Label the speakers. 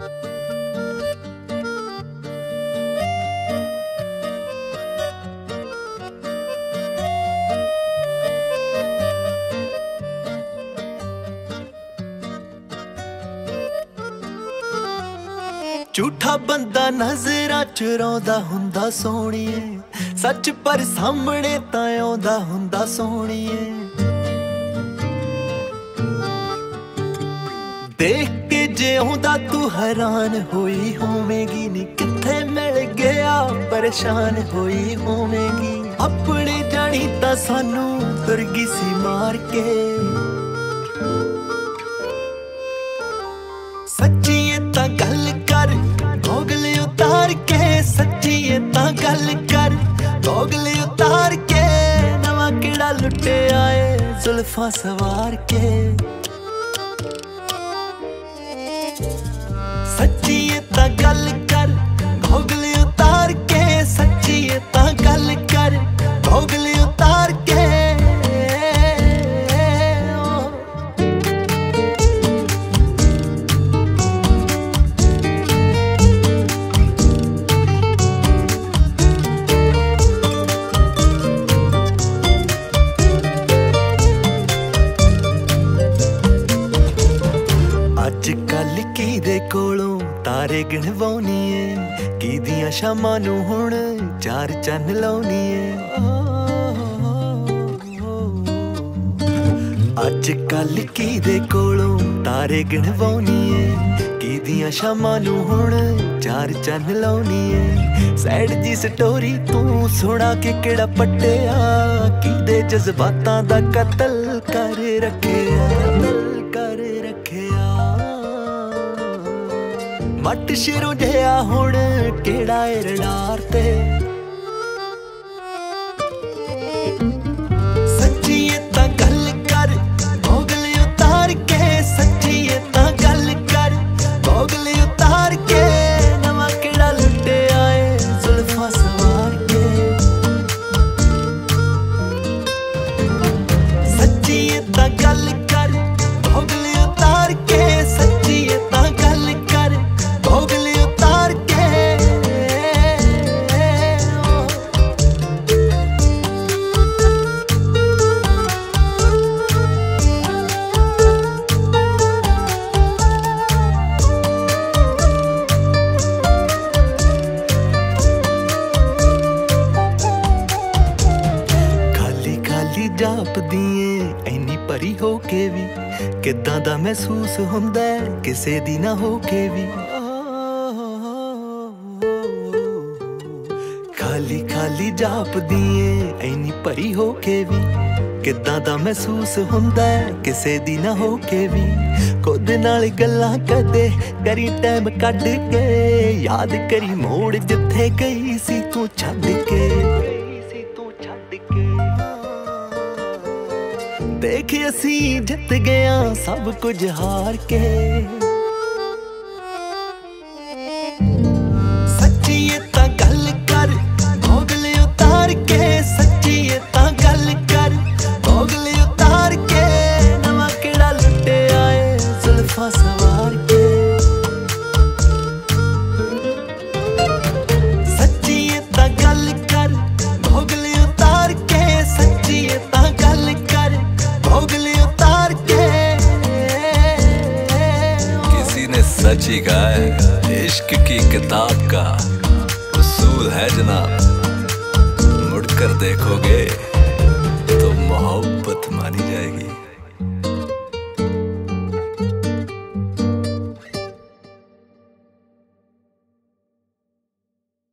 Speaker 1: झूठा बंदा नजरां चुराउंदा हुंदा सोहणीए, सच पर सामने तां आउंदा हुंदा सोहणीए। देख के जे आउंदा तू हैरान होई होवेगी नी, किथे मिल गया परेशान होई होवेगी। अपने जानी तां सानू तुरगी सी मार के, सच्ची तां गल कर गोगल उतार के, सच्ची तां गल कर गोगल उतार के। नवा केड़ा लुटे आए जुल्फां सवार के, सच्ची तां गल कर गोगल उतार के, सच्ची तां गल कर गोगल उतार के। अजकल किदे कोलों तारे गिणवाउणीए, किदियां शामां नूं हुण चार चन्न लाउणीए। अजकल किदे कोलों तारे गिणवाउणीए, किदियां शामां नूं हुण चार चन्न लाउणीए। सैड जी स्टोरी तू सुणा के केड़ा पट्टिया, किदे जज्बातां दा कतल कर रखिया, कर रखिया। मट शिरों जिहा हुण केड़ा रडार ते, सच्ची तां गल कर गोगल उतार के, सच्ची तां गल कर गोगल उतार के। नवा केड़ा लुटे आए जुल्फां सवार के, सच्ची तां गल कर गोगल उतार के, सच्ची तां गल कर गोगल उतार के। खाली खाली जापदीए ऐनी परी हो के भी, किदां दा महसूस हुंदा किसे दी ना हो के भी। खाली खाली जापदीए ऐनी परी हो के भी, किदां दा महसूस हुंदा किसे दी ना हो के भी। खुद नाल गल्लां कदे करी टाइम कढ के, याद करी मोड़ जिथे गई सी तू छड्ड के। देख असी जित गया सब कुछ हार के, सच्ची तां गल कर गोगल उतार के, सच्ची तां गल कर गोगल उतार के। नवा केड़ा लुटे आए जुल्फां सवार के, सच्ची तां गल कर गोगल उतार के, सच्ची तां गल कर गोगल उतार के।
Speaker 2: किसी ने सच ही कहा है, इश्क की किताब का उसूल है जनाब, मुड़कर देखोगे तो मोहब्बत